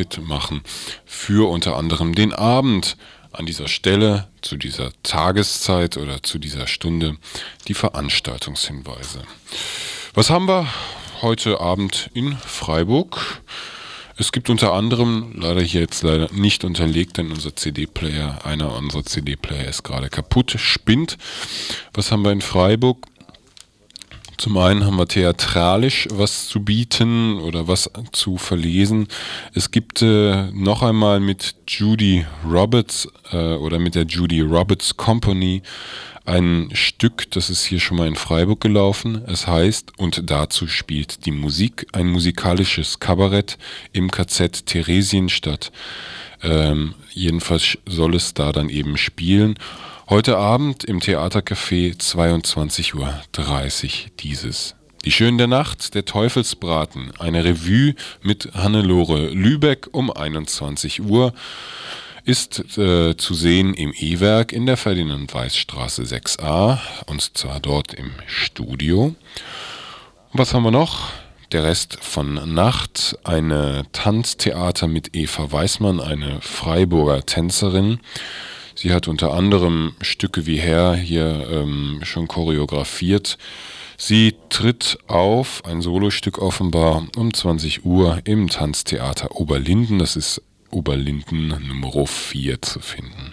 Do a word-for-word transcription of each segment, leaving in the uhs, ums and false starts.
fit machen für unter anderem den Abend. An dieser Stelle, zu dieser Tageszeit oder zu dieser Stunde die Veranstaltungshinweise. Was haben wir heute Abend in Freiburg? Es gibt unter anderem, leider hier jetzt leider nicht unterlegt, denn unser C D-Player, einer unserer C D-Player ist gerade kaputt, spinnt. Was haben wir in Freiburg? Zum einen haben wir theatralisch was zu bieten oder was zu verlesen. Es gibt äh, noch einmal mit Judy Roberts äh, oder mit der Judy Roberts Company ein Stück, das ist hier schon mal in Freiburg gelaufen. Es heißt, und dazu spielt die Musik, ein musikalisches Kabarett im K Z Theresienstadt. Ähm, jedenfalls soll es da dann eben spielen. Heute Abend im Theatercafé zweiundzwanzig Uhr dreißig dieses. Die Schönen der Nacht, der Teufelsbraten, eine Revue mit Hannelore Lübeck um einundzwanzig Uhr ist äh, zu sehen im E-Werk in der Ferdinand-Weiß-Straße sechs a und zwar dort im Studio. Was haben wir noch? Der Rest von Nacht, eine Tanztheater mit Eva Weißmann, eine Freiburger Tänzerin. Sie hat unter anderem Stücke wie Herr hier ähm, schon choreografiert. Sie tritt auf, ein Solostück offenbar, um zwanzig Uhr im Tanztheater Oberlinden. Das ist Oberlinden Nummer vier zu finden.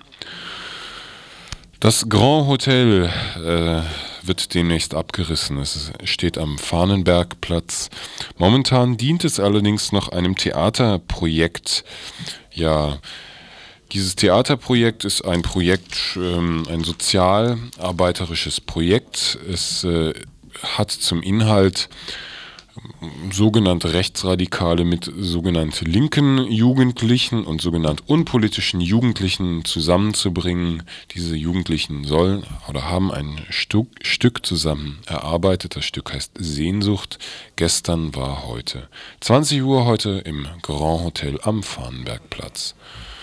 Das Grand Hotel äh, wird demnächst abgerissen. Es steht am Fahnenbergplatz. Momentan dient es allerdings noch einem Theaterprojekt. Ja, dieses Theaterprojekt ist ein Projekt, ähm, ein sozialarbeiterisches Projekt. Es äh, hat zum Inhalt sogenannte Rechtsradikale mit sogenannt linken Jugendlichen und sogenannt unpolitischen Jugendlichen zusammenzubringen. Diese Jugendlichen sollen oder haben ein Stück, Stück zusammen erarbeitet. Das Stück heißt Sehnsucht. Gestern war heute. zwanzig Uhr heute im Grand Hotel am Fahnenbergplatz.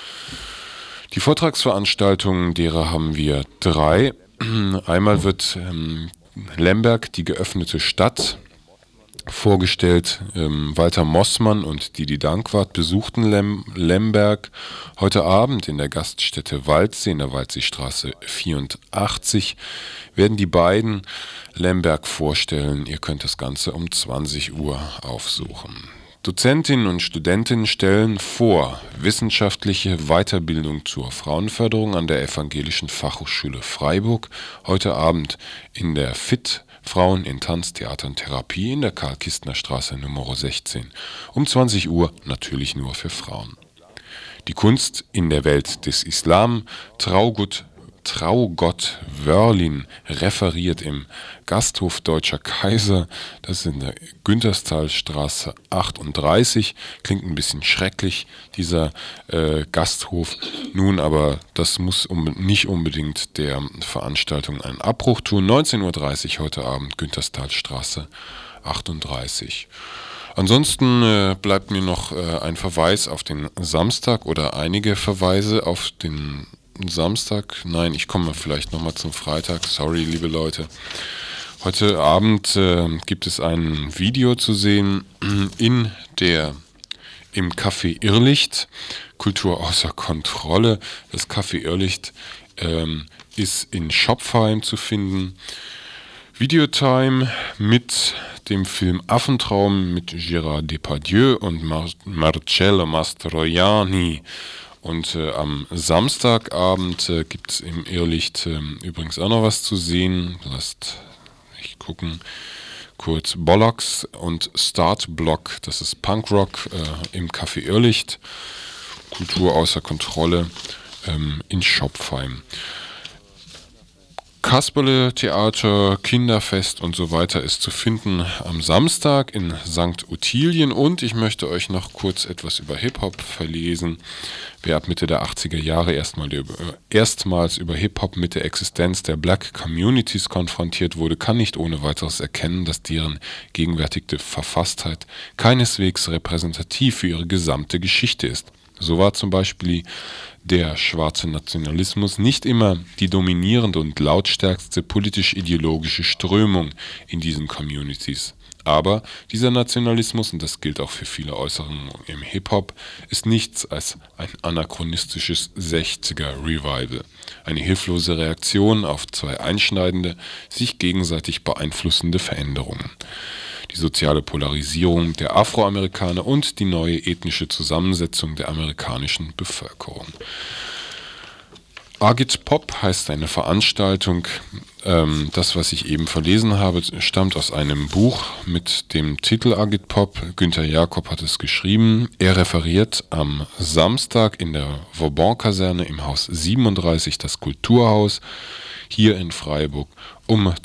Die Vortragsveranstaltungen, derer haben wir drei. Einmal wird ähm, Lemberg, die geöffnete Stadt, vorgestellt. Ähm, Walter Mossmann und Didi Dankwart besuchten Lem- Lemberg heute Abend in der Gaststätte Waldsee in der Waldseestraße vierundachtzig. Werden die beiden Lemberg vorstellen. Ihr könnt das Ganze um zwanzig Uhr aufsuchen. Dozentinnen und Studentinnen stellen vor wissenschaftliche Weiterbildung zur Frauenförderung an der Evangelischen Fachhochschule Freiburg. Heute Abend in der F I T Frauen in Tanz, Theater und Therapie in der Karl-Kistner-Straße Nummer sechzehn. Um zwanzig Uhr natürlich nur für Frauen. Die Kunst in der Welt des Islam. Traugott Traugott Wörlin referiert im Gasthof Deutscher Kaiser, das ist in der Günterstalstraße achtunddreißig. Klingt ein bisschen schrecklich, dieser äh, Gasthof. Nun aber, das muss um, nicht unbedingt der Veranstaltung einen Abbruch tun. neunzehn Uhr dreißig heute Abend, Günterstalstraße achtunddreißig. Ansonsten äh, bleibt mir noch äh, ein Verweis auf den Samstag oder einige Verweise auf den Samstag. Nein, ich komme vielleicht nochmal zum Freitag. Sorry, liebe Leute. Heute Abend äh, gibt es ein Video zu sehen in der im Café Irrlicht. Kultur außer Kontrolle. Das Café Irrlicht ähm, ist in Schopfheim zu finden. Videotime mit dem Film Affentraum mit Gérard Depardieu und Mar- Marcello Mastroianni. Und äh, am Samstagabend äh, gibt es im Irrlicht äh, übrigens auch noch was zu sehen. Lasst mich gucken. Kurz Bollocks und Startblock. Das ist Punkrock äh, im Café Irrlicht. Kultur außer Kontrolle ähm, in Schopfheim. Kasperle-Theater, Kinderfest und so weiter ist zu finden am Samstag in Sankt Ottilien. Und ich möchte euch noch kurz etwas über Hip-Hop verlesen. Wer ab Mitte der achtziger Jahre erstmal über, erstmals über Hip-Hop mit der Existenz der Black Communities konfrontiert wurde, kann nicht ohne weiteres erkennen, dass deren gegenwärtige Verfasstheit keineswegs repräsentativ für ihre gesamte Geschichte ist. So war zum Beispiel der schwarze Nationalismus nicht immer die dominierende und lautstärkste politisch-ideologische Strömung in diesen Communities. Aber dieser Nationalismus, und das gilt auch für viele Äußerungen im Hip-Hop, ist nichts als ein anachronistisches sechziger-Revival. Eine hilflose Reaktion auf zwei einschneidende, sich gegenseitig beeinflussende Veränderungen. Die soziale Polarisierung der Afroamerikaner und die neue ethnische Zusammensetzung der amerikanischen Bevölkerung. Agitpop heißt eine Veranstaltung. Ähm, das, was ich eben verlesen habe, stammt aus einem Buch mit dem Titel Agitpop. Günther Jakob hat es geschrieben. Er referiert am Samstag in der Vauban-Kaserne im Haus siebenunddreißig, das Kulturhaus, hier in Freiburg, um